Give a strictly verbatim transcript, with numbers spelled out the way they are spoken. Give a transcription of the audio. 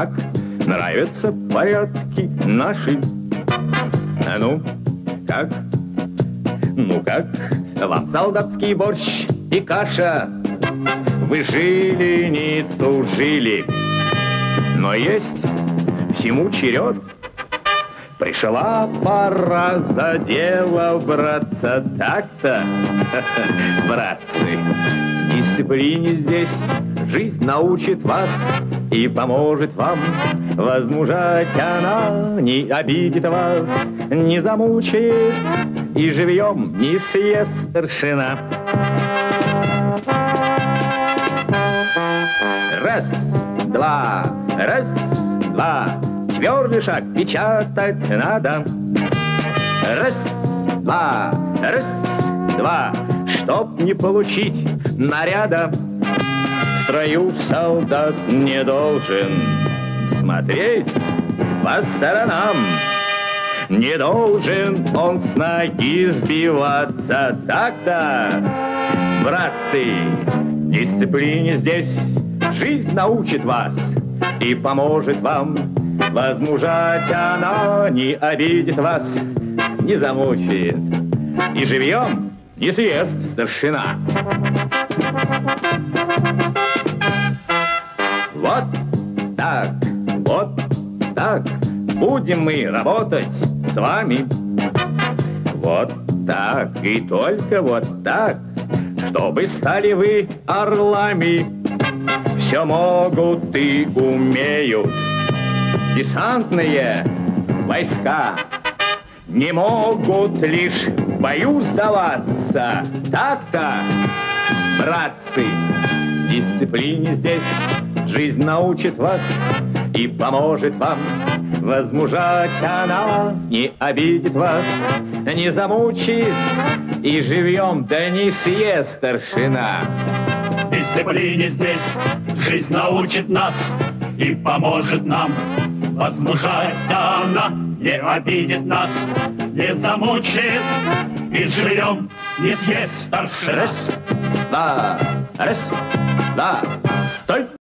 Как нравятся порядки наши? А ну, как? Ну как? Вам солдатский борщ и каша. Вы жили, не тужили, но есть всему черед. Пришла пора за дело браться. Так-то, братцы, дисциплине здесь жизнь научит вас и поможет вам возмужать. Она не обидит вас, не замучает, и живьем не съест старшина. Раз, два, раз, два. Твердый шаг печатать надо. Раз, два, раз, два. Чтоб не получить наряда, в строю солдат не должен смотреть по сторонам. Не должен он с ноги сбиваться. Так-то, братцы, дисциплине здесь жизнь научит вас и поможет вам возмужать. Она не обидит вас, не замучает, и живьем не съест старшина. Вот так, вот так будем мы работать с вами. Вот так и только вот так, чтобы стали вы орлами. Все могут и умеют десантные войска, не могут лишь в бою сдаваться. Так-то, братцы, дисциплине здесь жизнь научит вас и поможет вам возмужать. Она не обидит вас, не замучит, и живьем да не съест старшина. Дисциплине здесь жизнь научит нас и поможет нам возмужать. Она не обидит нас, не замучит, и живьем не съест старшина. Раз, два, раз, два.